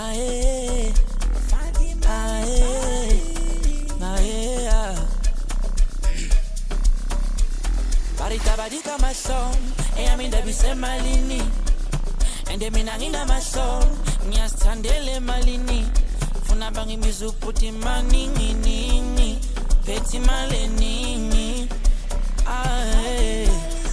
Aye, Barita badika mason, eyamida bise malini. Ende mina ngina mason, nyastandele malini. Funa bangi mizu puti maningi ningi, peti male ningi. Aye,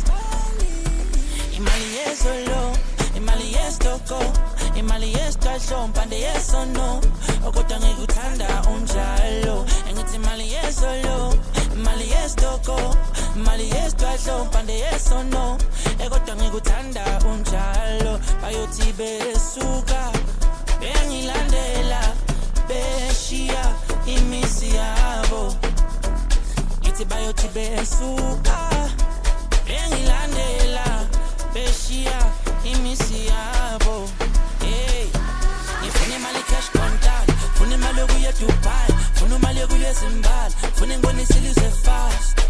imali yezolo, imali yestoko, imali yestasho, pande yeso no. Okotange kutanda unjalo, engiti mali yezolo, imali yestoko, imali yestasho, pande yeso no. Okotange kutanda unjalo, bayoti besuka, bengilandela, beshia, imisi yabo. Iti bayoti besuka, bengilandela, beshia, imisi yabo. Hey, nifune mali cash contact, fune mali kuye Dubai, fune mali kuye Zimbabwe, fune ngoni silize fast.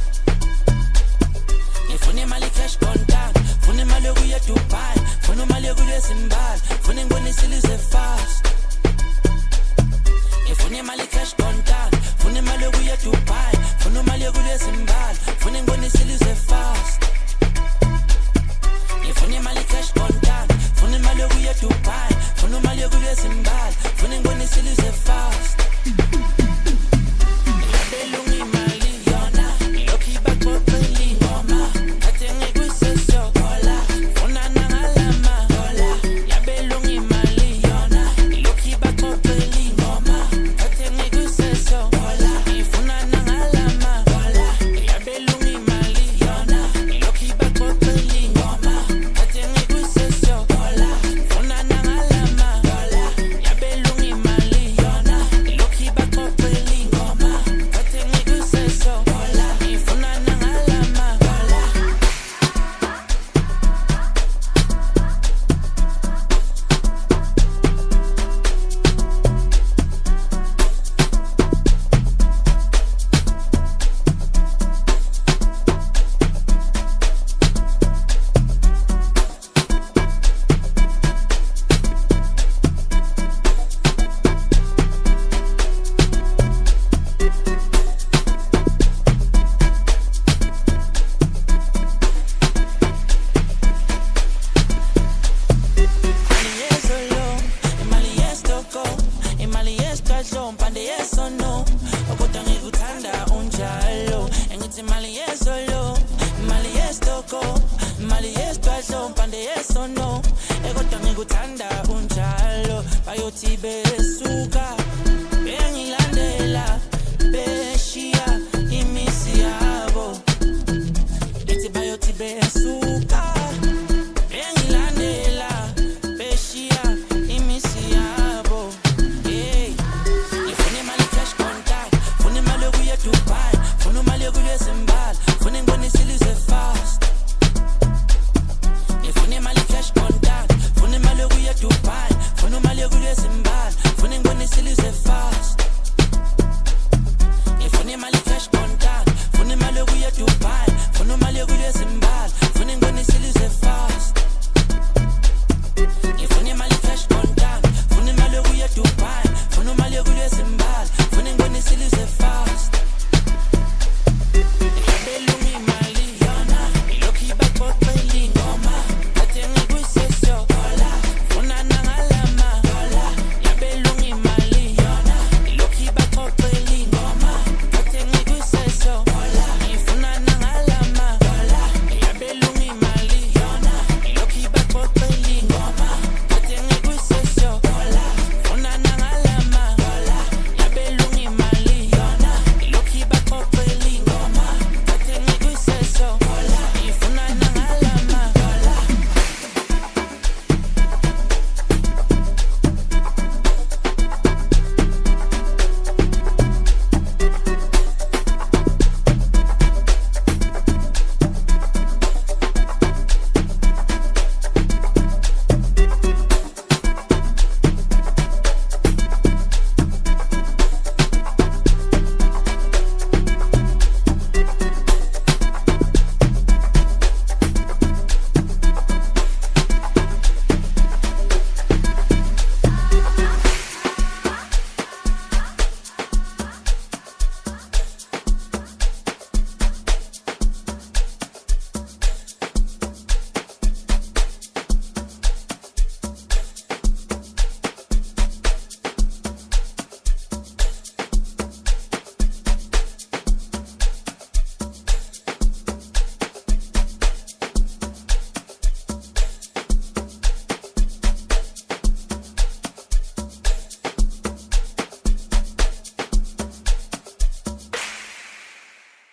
Nifune mali cash contact, fune mali kuye Dubai, fune mali kuye Zimbabwe, fune ngoni silize fast. Nifune mali cash contact, fune mali kuye Dubai, fune mali kuye Zimbabwe, fune ngoni silize fast. Nifune mali cash contact, fune mali kuye Dubai, fune mali kuye Zimbabwe, fune ngoni silize fast. Belungi mali yona, iloki bakopeli ngoma, atenge kwiseso kola, funa nangalama kola. Ya belungi mali yona, iloki bakopeli ngoma, atenge kwiseso kola, ifuna nangalama kola. Ya belungi mali yona, iloki bakopeli ngoma, atenge kwiseso kola, funa nangalama kola. Ya belungi mali yona, iloki bakopeli ngoma, atenge kwiseso kola, ifuna nangalama kola. Imali yestasho, pande yeso no. Okotange kutanda unjalo, engiti mali yesolo, imali yestoko, imali yestasho, pande yeso no. Okotange kutanda unjalo, bayoti beso.